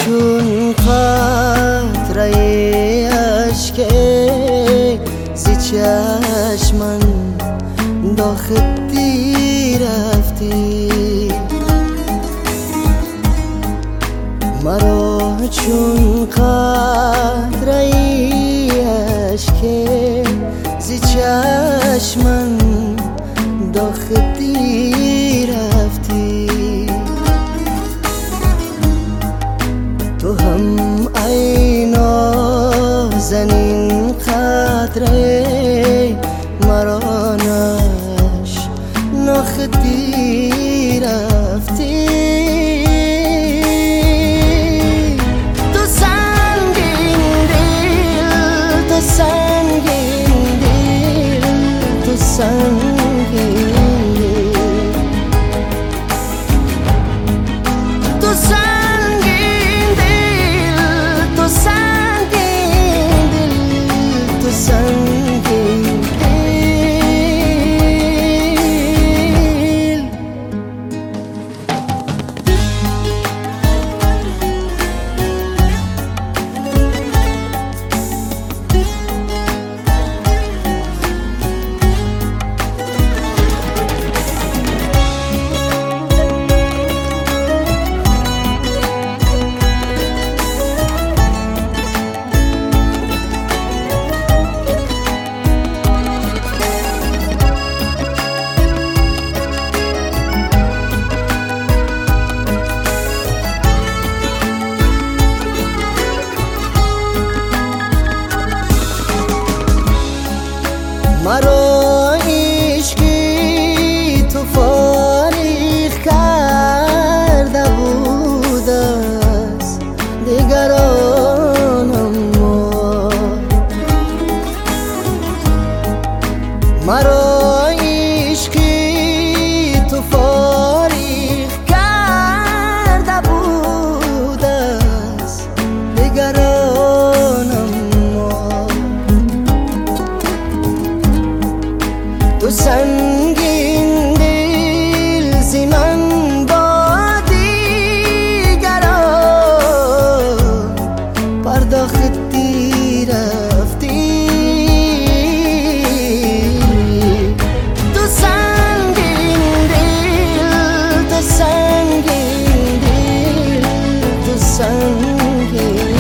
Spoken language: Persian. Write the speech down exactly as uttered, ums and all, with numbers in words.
چون قطره اشک زی چشمم داختی رفتی، مرا چون قطره اشک زی چشمم داختی رفتی. تو هم ای نازنین قطره مرا نشناختی رفتی. تو سنگین دل، تو سنگین دل، تو سنگین تو سنگین دل، تو سنگین دل، تو سنگین مرا عشقی تو فارغ کرده بود از دیگرانم، مرا عشقی تو فارغ کرده بود از دیگرانم. تو سنگین دل زی من با دیگران پرداختی رفتی. تو سنگین دل، تو سنگین دل، تو سنگین